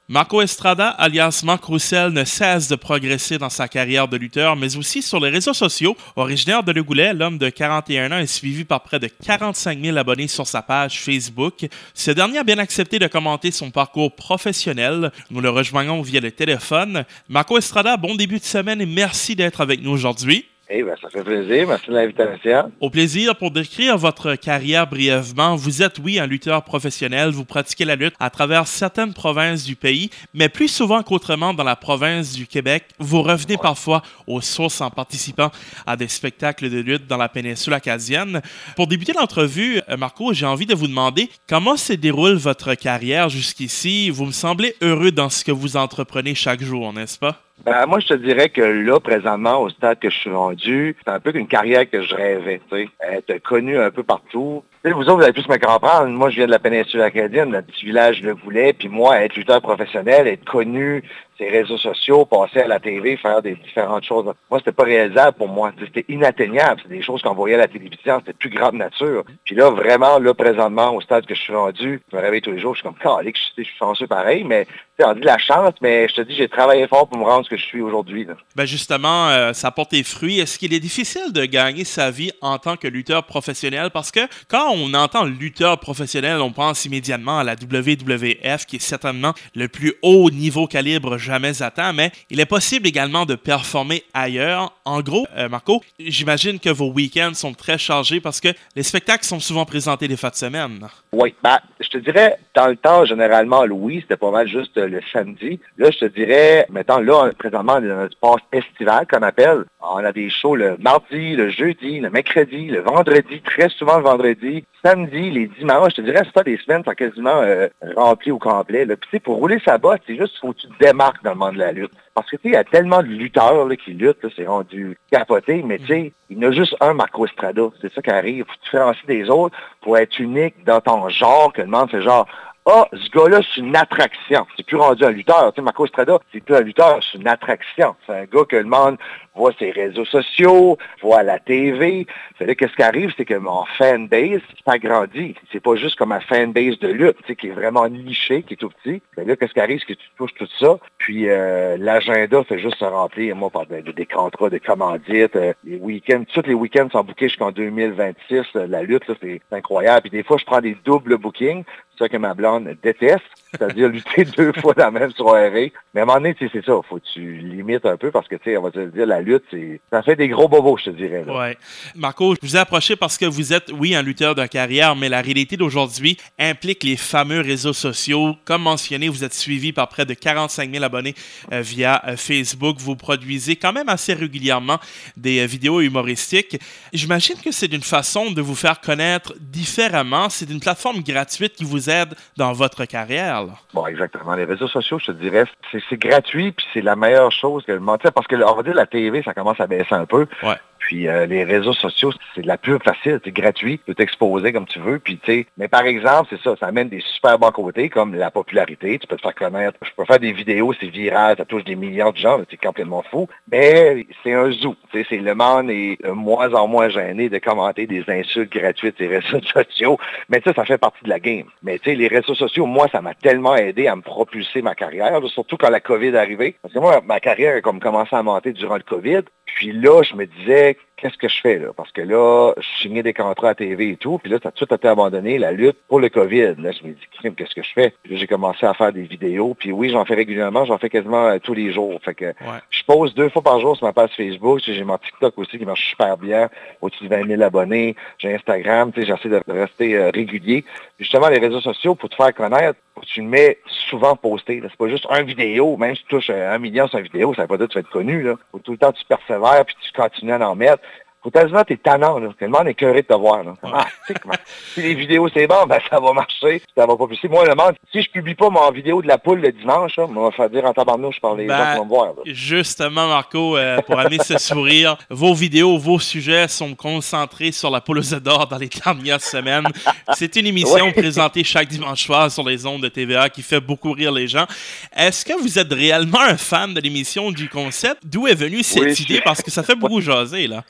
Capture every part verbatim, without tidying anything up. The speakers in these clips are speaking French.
Marco Estrada, alias Marc Roussel, ne cesse de progresser dans sa carrière de lutteur, mais aussi sur les réseaux sociaux. Originaire de Le Goulet, l'homme de quarante et un ans est suivi par près de quarante-cinq mille abonnés sur sa page Facebook. Ce dernier a bien accepté de commenter son parcours professionnel. Nous le rejoignons via le téléphone. Marco Estrada, bon début de semaine et merci d'être avec nous aujourd'hui. Eh bien, ça fait plaisir. Merci de l'invitation. Au plaisir. Pour décrire votre carrière brièvement, vous êtes, oui, un lutteur professionnel. Vous pratiquez la lutte à travers certaines provinces du pays, mais plus souvent qu'autrement dans la province du Québec. Vous revenez ouais. parfois aux sources en participant à des spectacles de lutte dans la péninsule acadienne. Pour débuter l'entrevue, Marco, j'ai envie de vous demander comment se déroule votre carrière jusqu'ici. Vous me semblez heureux dans ce que vous entreprenez chaque jour, n'est-ce pas? Ben, moi, je te dirais que là, présentement, au stade que je suis rendu, c'est un peu qu'une carrière que je rêvais, tu sais, être connu un peu partout. Tu sais, vous autres, vous allez plus me comprendre. Moi, je viens de la péninsule acadienne, le petit village Le Goulet, puis moi, être lutteur professionnel, être connu, ces réseaux sociaux, passer à la T V, faire des différentes choses. Moi, c'était pas réalisable pour moi. C'était inatteignable. C'est des choses qu'on voyait à la télévision. C'était plus grande nature. Puis là, vraiment, là, présentement, au stade que je suis rendu, je me réveille tous les jours, je suis comme, calique, je suis chanceux pareil, mais on dit de la chance, mais je te dis, j'ai travaillé fort pour me rendre ce que je suis aujourd'hui. Là. Ben justement, euh, ça porte des fruits. Est-ce qu'il est difficile de gagner sa vie en tant que lutteur professionnel? Parce que quand on entend lutteur professionnel, on pense immédiatement à la W W F, qui est certainement le plus haut niveau calibre jamais atteint, mais il est possible également de performer ailleurs. En gros, euh, Marco, j'imagine que vos week-ends sont très chargés parce que les spectacles sont souvent présentés les fins de semaine. Oui, ben, je te dirais, dans le temps, généralement, oui, c'était pas mal juste le samedi. Là, je te dirais, mettons, là, présentement, on a notre passe estivale qu'on appelle. On a des shows le mardi, le jeudi, le mercredi, le vendredi, très souvent le vendredi, samedi, les dimanches. Je te dirais, c'est pas des semaines, sont quasiment euh, remplies au complet. Là. Puis, tu sais, pour rouler sa botte, c'est juste faut que tu te démarques dans le monde de la lutte. Parce que, tu sais, il y a tellement de lutteurs là, qui luttent, là, c'est rendu capoté, mais tu sais, il y en a juste un Marco Estrada. C'est ça qui arrive. Il faut te différencier des autres pour être unique dans ton genre, que le monde fait genre, ah, ce gars-là, c'est une attraction. C'est plus rendu un lutteur. Tu sais, Marco Estrada, c'est plus un lutteur, c'est une attraction. C'est un gars que le monde voit ses réseaux sociaux, voit la T V. Fait là, qu'est-ce qui arrive, c'est que mon fanbase s'agrandit. C'est pas juste comme un fanbase de lutte, tu sais, qui est vraiment niché, qui est tout petit. Fait là, qu'est-ce qui arrive, c'est que tu touches tout ça, puis euh, l'agenda fait juste se remplir, moi, par des, des contrats, des commandites, euh, les week-ends. Tous les week-ends sont bookés jusqu'en deux mille vingt-six. Euh, la lutte, là, c'est incroyable. Puis des fois, je prends des doubles bookings. C'est ça que ma blonde déteste, c'est-à-dire lutter deux fois la même soirée. Mais à un moment donné, tu sais, c'est ça, faut que tu limites un peu parce que, tu sais, on va te dire, la lutte, c'est ça fait des gros bobos, je te dirais. Là. Ouais. Marco, je vous ai approché parce que vous êtes, oui, un lutteur de carrière, mais la réalité d'aujourd'hui implique les fameux réseaux sociaux. Comme mentionné, vous êtes suivi par près de quarante-cinq mille abonnés euh, via euh, Facebook. Vous produisez quand même assez régulièrement des euh, vidéos humoristiques. J'imagine que c'est une façon de vous faire connaître différemment. C'est une plateforme gratuite qui vous aide dans votre carrière. Là. Bon, exactement. Les réseaux sociaux, je te dirais, c'est, c'est gratuit, puis c'est la meilleure chose que le monde. Parce que, on va dire, la T V, ça commence à baisser un peu. Ouais. Puis euh, les réseaux sociaux, c'est de la pub facile, c'est gratuit, tu peux t'exposer comme tu veux. Puis tu sais, mais par exemple, c'est ça, ça amène des super bons côtés comme la popularité. Tu peux te faire connaître. Je peux faire des vidéos, c'est viral, ça touche des millions de gens, c'est complètement fou. Mais c'est un zoo. Tu sais, c'est le monde est de moins en moins gêné de commenter des insultes gratuites sur les réseaux sociaux. Mais ça, ça fait partie de la game. Mais tu sais, les réseaux sociaux, moi, ça m'a tellement aidé à me propulser ma carrière, là, surtout quand la COVID est arrivée. Parce que moi, ma carrière a comme commencé à monter durant le COVID. Puis là, je me disais, qu'est-ce que je fais là? Parce que là, je signais des contrats à T V et tout, puis là, ça a tout été abandonné, la lutte pour le COVID. Là, je me dis, crime, qu'est-ce que je fais? Puis là, j'ai commencé à faire des vidéos, puis oui, j'en fais régulièrement, j'en fais quasiment euh, tous les jours. Fait que ouais. Je pose deux fois par jour sur ma page Facebook, j'ai mon TikTok aussi qui marche super bien, au-dessus de vingt mille abonnés, j'ai Instagram, tu sais, j'essaie de rester euh, régulier. Puis justement, les réseaux sociaux, pour te faire connaître, tu le mets souvent posté. Là. C'est pas juste une vidéo, même si tu touches un million sur une vidéo, ça veut pas dire que tu vas être connu. Là. Faut tout le temps que tu persévères puis tu continues à en mettre. Faut tellement t'es tannant, là. Le monde est écœuré de te voir, là. Ouais. Ah, tu sais comment. Si les vidéos c'est bon, ben ça va marcher, ça va pas plus. Moi, le monde, si je publie pas mon vidéo de la poule le dimanche, là, on va faire dire en tabarnouche par les ben, gens qui vont me voir. Là. Justement, Marco, euh, pour amener ce sourire, vos vidéos, vos sujets sont concentrés sur la poule aux œufs d'or dans les dernières semaines. C'est une émission ouais. présentée chaque dimanche soir sur les ondes de T V A qui fait beaucoup rire les gens. Est-ce que vous êtes réellement un fan de l'émission, du concept? D'où est venue cette oui, idée? Parce que ça fait beaucoup jaser, là. Ouais,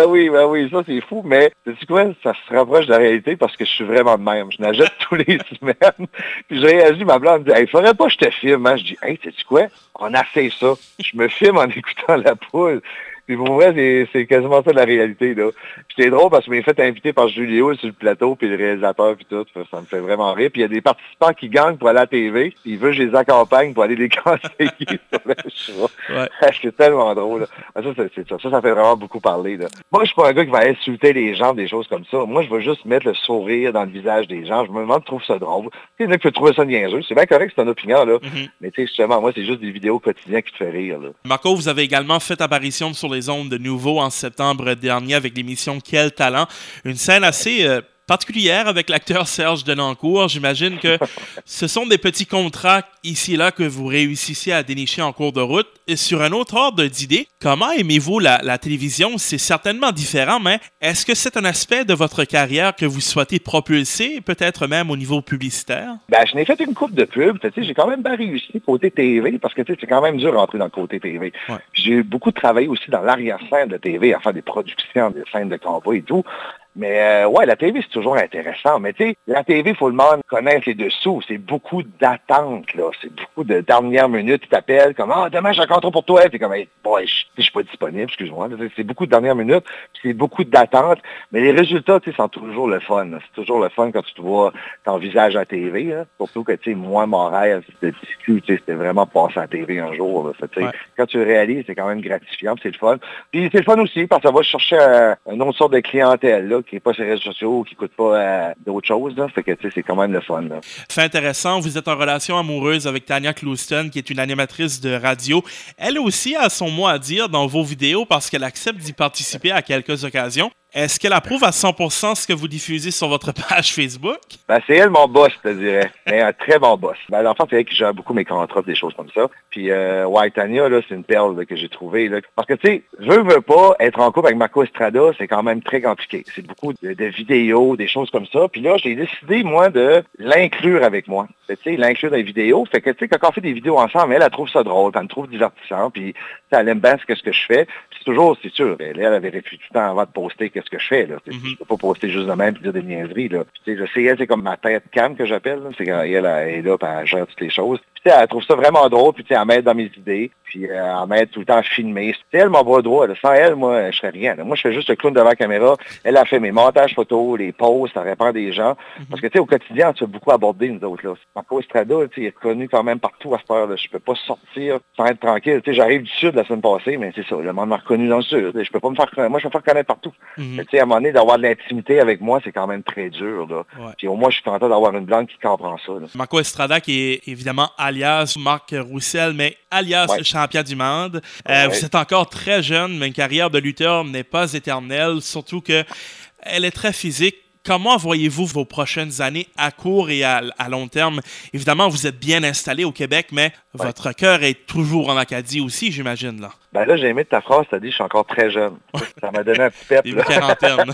oui, ben oui, ça c'est fou, mais sais-tu quoi? Ça se rapproche de la réalité parce que je suis vraiment de même. Je n'achète tous les semaines. Puis je réagis, ma blonde me dit, hey, il faudrait pas que je te filme. Hein? Je dis, hey, sais-tu quoi? On a fait ça. Je me filme en écoutant la poule. Puis pour vrai, c'est, c'est quasiment ça de la réalité, là. Puis c'est drôle parce que je m'ai fait inviter par Julio sur le plateau, puis le réalisateur, puis tout. Ça me fait vraiment rire. Puis il y a des participants qui gagnent pour aller à la T V. Ils veulent que je les accompagne pour aller les conseiller sur le choix. Ouais. C'est tellement drôle, là. Ça, c'est, c'est ça. Ça, ça fait vraiment beaucoup parler, là. Moi, je suis pas un gars qui va insulter les gens, des choses comme ça. Moi, je veux juste mettre le sourire dans le visage des gens. Je me demande, je trouve ça drôle. Il y en a qui peuvent trouver ça niaiseux. C'est bien correct, c'est une opinion, là. Mm-hmm. Mais tu sais, justement, moi, c'est juste des vidéos quotidiennes qui te font rire, là. Marco, vous avez également fait apparition sur les ondes de nouveau en septembre dernier avec l'émission Quel talent. Une scène assez euh, particulière avec l'acteur Serge Denoncourt. J'imagine que ce sont des petits contrats ici et là que vous réussissez à dénicher en cours de route. Et sur un autre ordre d'idée, comment aimez-vous la, la télévision? C'est certainement différent, mais est-ce que c'est un aspect de votre carrière que vous souhaitez propulser, peut-être même au niveau publicitaire? Ben, je n'ai fait une coupe de pub. Tu sais, j'ai quand même bien réussi côté T V parce que tu sais, c'est quand même dur de rentrer dans le côté T V. Ouais. J'ai eu beaucoup travaillé aussi dans l'arrière-scène de T V, à faire des productions, des scènes de combat et tout. Mais euh, ouais, la T V, c'est toujours intéressant. Mais tu sais, la T V, il faut le monde connaître les dessous. C'est beaucoup d'attentes, là. C'est beaucoup de dernière minute. Tu t'appelles comme « Ah, demain, j'ai un contrat pour toi. » Puis comme hey, « Boy, je ne suis pas disponible, excuse-moi. » C'est beaucoup de dernière minute. Puis c'est beaucoup d'attentes. Mais les résultats, tu sais, sont toujours le fun. Là. C'est toujours le fun quand tu te vois ton visage à la T V. Là. Surtout que, tu sais, moi, mon rêve, c'était discu, tu sais, c'était vraiment passer à la T V un jour. Là. Fait, ouais. Quand tu le réalises, c'est quand même gratifiant. Puis c'est le fun. Puis c'est le fun aussi parce que ça va chercher un, une autre sorte de clientèle, là, qui n'est pas sur les réseaux sociaux, qui ne coûte pas euh, d'autres choses. Là. Fait que, tu sais, c'est quand même le fun. Là. C'est intéressant. Vous êtes en relation amoureuse avec Tania Clouston, qui est une animatrice de radio. Elle aussi a son mot à dire dans vos vidéos parce qu'elle accepte d'y participer à quelques occasions. Est-ce qu'elle approuve à cent pour cent ce que vous diffusez sur votre page Facebook? Ben, c'est elle mon boss, je te dirais. Mais un très bon boss. Ben, en fait, c'est elle qui gère beaucoup mes contrats, des choses comme ça. Puis, euh, ouais, Tania, là, c'est une perle là, que j'ai trouvée. Là. Parce que, tu sais, veux, veux pas, être en couple avec Marco Estrada, c'est quand même très compliqué. C'est beaucoup de, de vidéos, des choses comme ça. Puis là, j'ai décidé, moi, de l'inclure avec moi. Tu sais, l'inclure dans les vidéos. Fait que, tu sais, quand on fait des vidéos ensemble, elle, elle trouve ça drôle, elle me trouve divertissant. Puis, elle aime bien ce que, ce que je fais. Puis c'est toujours, c'est sûr, elle, elle avait réfléchi tout le temps avant de poster qu'est-ce que je fais, là. Mm-hmm. Je peux pas poster juste de même et dire des niaiseries, là. Puis, je sais, elle, c'est comme ma tête cam que j'appelle, là. C'est quand elle, elle est là, puis elle gère toutes les choses. Puis, elle trouve ça vraiment drôle, puis, elle m'aide dans mes idées, puis euh, elle m'aide tout le temps à filmer. C'est elle, mon bras droit, là. Sans elle, moi, je serais rien, là. Moi, je fais juste le clown devant la caméra. Elle a fait mes montages photos, les posts, ça répond des gens. Mm-hmm. Parce que, tu sais, au quotidien, tu as beaucoup abordé, nous autres, là. Marco Estrada, tu sais, il est reconnu quand même partout à cette heure, là. Je peux pas sortir sans être tranquille. Tu sais, j'arrive du Sud la semaine passée, mais c'est ça, le monde m'a reconnu dans le Sud. Je peux pas me faire moi, je peux me faire connaître partout. Mm-hmm. Tu sais, à un moment donné, d'avoir de l'intimité avec moi, c'est quand même très dur, là. Ouais. Puis au moins, je suis content d'avoir une blonde qui comprend ça, là. Marco Estrada, qui est évidemment alias Marc Roussel, mais alias ouais. le champion du monde. Euh, ouais. Vous êtes encore très jeune, mais une carrière de lutteur n'est pas éternelle, surtout que elle est très physique. Comment voyez-vous vos prochaines années à court et à, à long terme? Évidemment, vous êtes bien installé au Québec, mais ouais. votre cœur est toujours en Acadie aussi, j'imagine, là. Ben là, j'ai aimé ta phrase, t'as dit, je suis encore très jeune. Ça m'a donné un petit pep, une quarantaine.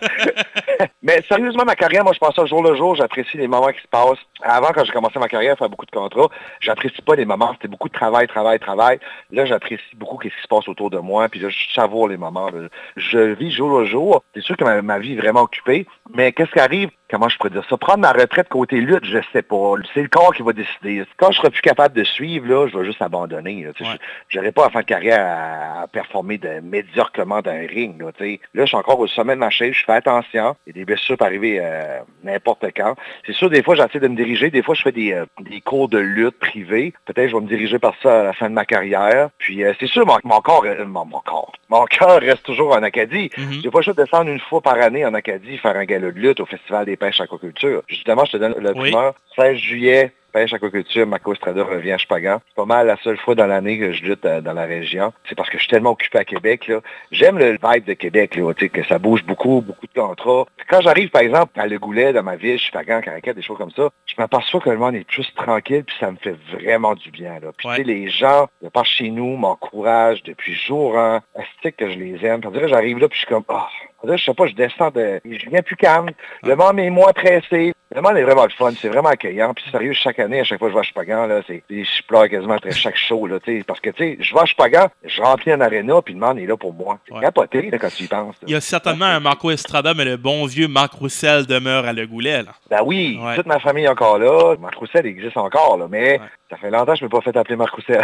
Mais sérieusement, ma carrière, moi, je pense ça jour le jour, j'apprécie les moments qui se passent. Avant, quand j'ai commencé ma carrière, à faire beaucoup de contrats, j'apprécie pas les moments. C'était beaucoup de travail, travail, travail. Là, j'apprécie beaucoup ce qui se passe autour de moi, puis là, je savoure les moments. Là. Je vis jour le jour. C'est sûr que ma, ma vie est vraiment occupée, mais qu'est-ce qui arrive? Comment je pourrais dire ça? Prendre ma retraite côté lutte, je sais pas. C'est le corps qui va décider. Quand je serai plus capable de suivre, là, je vais juste abandonner. Ouais. Je n'aurai pas à faire de carrière à, à performer de, médiocrement dans un ring. Là, là, je suis encore au sommet de ma chaise, je fais attention. Il y a des blessures peuvent arriver euh, n'importe quand. C'est sûr, des fois, j'essaie de me diriger. Des fois, je fais des, euh, des cours de lutte privés. Peut-être je vais me diriger par ça à la fin de ma carrière. Puis, euh, c'est sûr, mon, mon corps, euh, mon, mon corps, mon cœur reste toujours en Acadie. Mm-hmm. J'ai pas le choix de descendre une fois par année en Acadie, faire un gala de lutte au Festival des pêches aquaculture. Justement, je te donne le oui. primeur, seize juillet, pêche aquaculture, Marco Estrada revient à Chupagan. C'est pas mal la seule fois dans l'année que je lutte euh, dans la région. C'est parce que je suis tellement occupé à Québec, là. J'aime le vibe de Québec, là, tu sais, que ça bouge beaucoup, beaucoup de contrats. Quand j'arrive, par exemple, à Le Goulet, dans ma ville, Chupagan, Caracat, des choses comme ça, je m'aperçois que le monde est plus tranquille, puis ça me fait vraiment du bien, là. Puis, ouais. tu sais, les gens, de par chez nous, m'encouragent depuis jour en c'est que je les aime. Puis, j'arrive là, puis je suis comme, oh, je sais pas, je descends de... Je viens plus calme. Le monde est moins pressé. Le monde est vraiment le fun, c'est vraiment accueillant. Puis sérieux, chaque année, à chaque fois que je vais à Chupagan, là, c'est, je pleure quasiment après chaque show, là, tu sais. Parce que, tu sais, je vais à Chupagan, je remplis un aréna, puis le monde est là pour moi. C'est ouais. capoté, là, quand tu y penses. Là. Il y a certainement un Marco Estrada, mais le bon vieux Marc Roussel demeure à Le Goulet, là. Ben oui, ouais. toute ma famille est encore là. Marc Roussel existe encore, là, mais ouais. ça fait longtemps que je ne m'ai pas fait appeler Marc Roussel.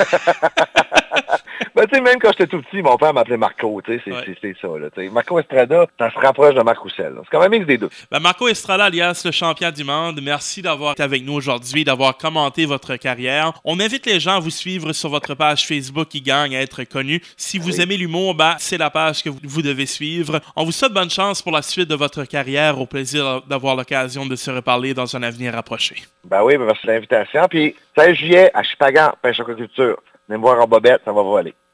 Ben, tu sais, même quand j'étais tout petit, mon père m'appelait Marco, tu sais, c'est, ouais. c'est, c'est ça, là, tu sais. Marco Estrada, ça se rapproche de Marc Roussel, là. C'est quand même mix des deux. Ben, Marco Estrada, alias le champion du monde, merci d'avoir été avec nous aujourd'hui, d'avoir commenté votre carrière. On invite les gens à vous suivre sur votre page Facebook qui gagne à être connu. Si vous oui. aimez l'humour, ben, c'est la page que vous devez suivre. On vous souhaite bonne chance pour la suite de votre carrière. Au plaisir d'avoir l'occasion de se reparler dans un avenir approché. Ben oui, ben merci de l'invitation. Puis, seize juillet, à Chupagan, pêche aquaculture. Venez me voir en bobette, ça va voler.